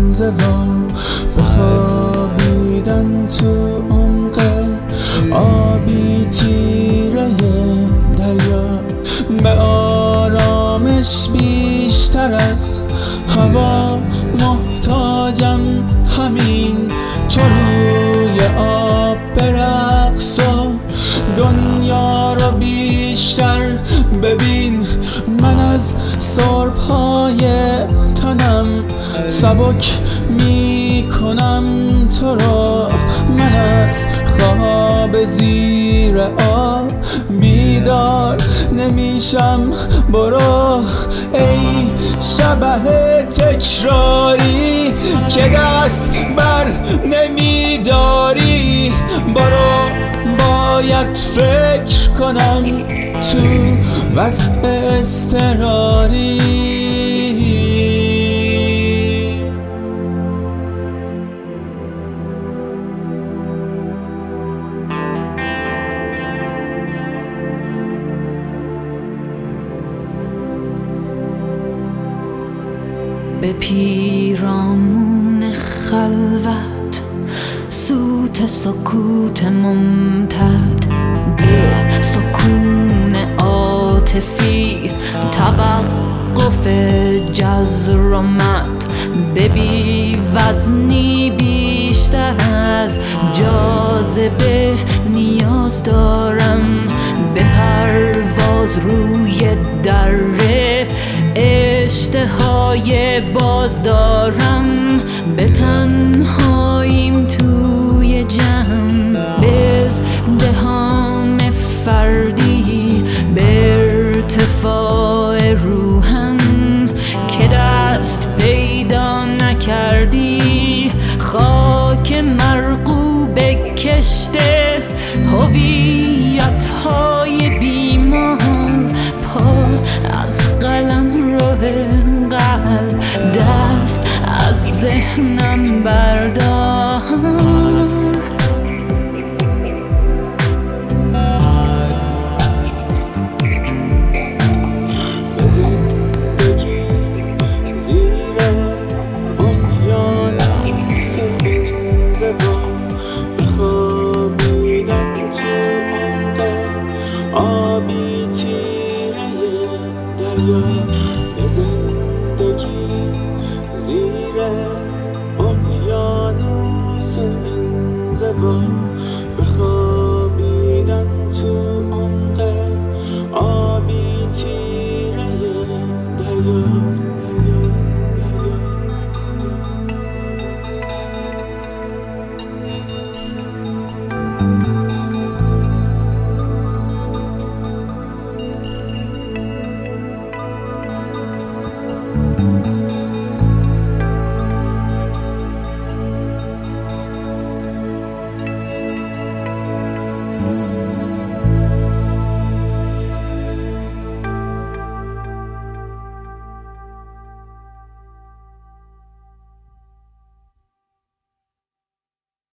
انزوا بخوابیدن تو عمق آبی تیره دریا، به آرامش بیشتر از هوا محتاجم، همین تو روی آب برقص و دنیا رو بیشتر ببین. من از سربهای تنم سبک میکنم تو رو، من از خواب زیر آب بیدار نمیشم. برو ای شبح تکراری که دست بر نمیداری، برو باید فکر کنم تو وضع اضطراری. به پیرامون خلوت سوت سکوت ممتد، به سکون عاطفی توقف جذر و مد، به بی وزنی بیشتر از جاذبه نیاز دارم، به پرواز روی دره اشتهای باز دارم، به تنهاییم توی جمع، به ازدحام فردی، به ارتفاع روحم که دست پیدا نکردی، خاک مرغوب کشته هویت‌های بیمار، پا از قلم رو قلب، دست از ذهنم بردار. زیر اقیانوس انزوا